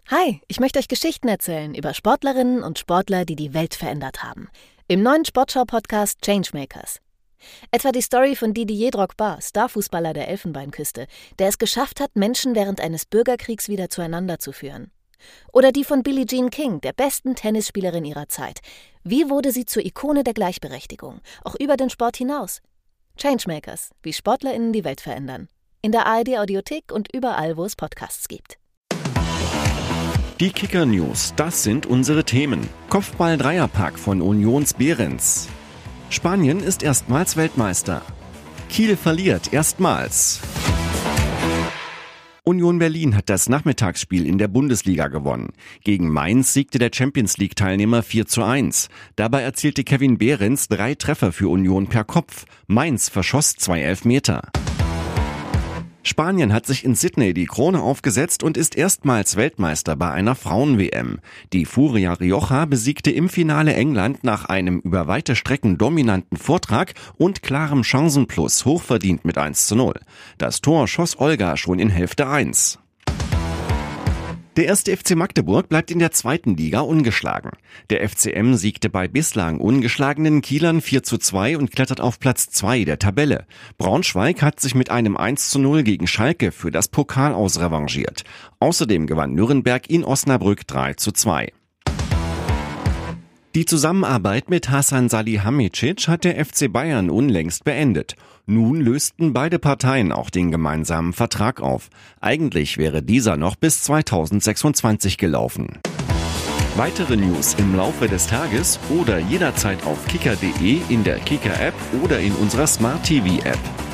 Hi, ich möchte euch Geschichten erzählen über Sportlerinnen und Sportler, die die Welt verändert haben. Im neuen Sportschau-Podcast Changemakers. Etwa die Story von Didier Drogba, Starfußballer der Elfenbeinküste, der es geschafft hat, Menschen während eines Bürgerkriegs wieder zueinander zu führen. Oder die von Billie Jean King, der besten Tennisspielerin ihrer Zeit. Wie wurde sie zur Ikone der Gleichberechtigung, auch über den Sport hinaus? Changemakers, wie SportlerInnen die Welt verändern. In der ARD-Audiothek und überall, wo es Podcasts gibt. Die Kicker-News, das sind unsere Themen. Kopfball-Dreierpack von Unions Behrens. Spanien ist erstmals Weltmeister. Kiel verliert erstmals. Union Berlin hat das Nachmittagsspiel in der Bundesliga gewonnen. Gegen Mainz siegte der Champions-League-Teilnehmer 4:1. Dabei erzielte Kevin Behrens 3 Treffer für Union per Kopf. Mainz verschoss 2 Elfmeter. Spanien hat sich in Sydney die Krone aufgesetzt und ist erstmals Weltmeister bei einer Frauen-WM. Die Furia Rioja besiegte im Finale England nach einem über weite Strecken dominanten Vortrag und klarem Chancenplus hochverdient mit 1:0. Das Tor schoss Olga schon in Hälfte 1. Der 1. FC Magdeburg bleibt in der 2. Liga ungeschlagen. Der FCM siegte bei bislang ungeschlagenen Kielern 4:2 und klettert auf Platz 2 der Tabelle. Braunschweig hat sich mit einem 1:0 gegen Schalke für das Pokal ausrevanchiert. Außerdem gewann Nürnberg in Osnabrück 3:2. Die Zusammenarbeit mit Hasan Salihamidzic hat der FC Bayern unlängst beendet. Nun lösten beide Parteien auch den gemeinsamen Vertrag auf. Eigentlich wäre dieser noch bis 2026 gelaufen. Weitere News im Laufe des Tages oder jederzeit auf kicker.de, in der Kicker-App oder in unserer Smart-TV-App.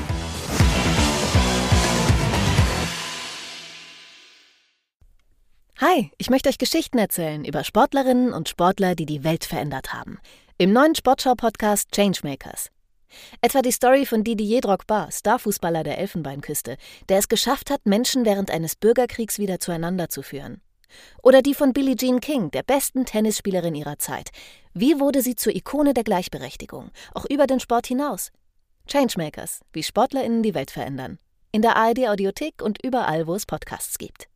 Hi, ich möchte euch Geschichten erzählen über Sportlerinnen und Sportler, die die Welt verändert haben. Im neuen Sportschau-Podcast Changemakers. Etwa die Story von Didier Drogba, Starfußballer der Elfenbeinküste, der es geschafft hat, Menschen während eines Bürgerkriegs wieder zueinander zu führen. Oder die von Billie Jean King, der besten Tennisspielerin ihrer Zeit. Wie wurde sie zur Ikone der Gleichberechtigung, auch über den Sport hinaus? Changemakers, wie SportlerInnen die Welt verändern. In der ARD-Audiothek und überall, wo es Podcasts gibt.